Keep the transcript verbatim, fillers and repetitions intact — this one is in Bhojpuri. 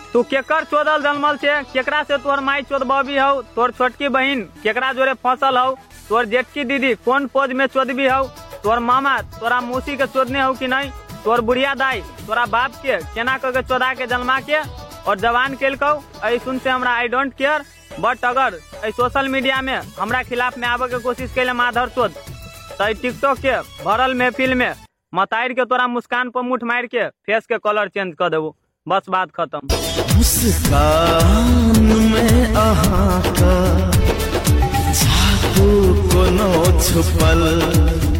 तू केकर चोदल जन्मल छे, केकरा से तोर माई चोदबी हौ, तोर छोटकी बहिन केकरा जोरे फसल हौ, तोर जेठकी दीदी कौन पोज में चोदबी हौ, तोर मामा तोरा मौसी के चोदने हौ कि नहीं, तोर बुढ़िया दाई तोरा बाप के केना के चोदा के जन्मा के और जवान केलकौ। ऐ सुन से हमरा आई डोंट केयर, बट अगर ऐ सोशल मीडिया में हमरा खिलाफ में आवे के कोशिश कैले माधर चोद तो टिकटॉक के भरल महफिल में मताइर के तोरा मुस्कान पर मुठ मार के फेस के कलर चेंज कर देबो। बस बात खत्म। मुस्कान में अहाँ का जादू कोनो छुपल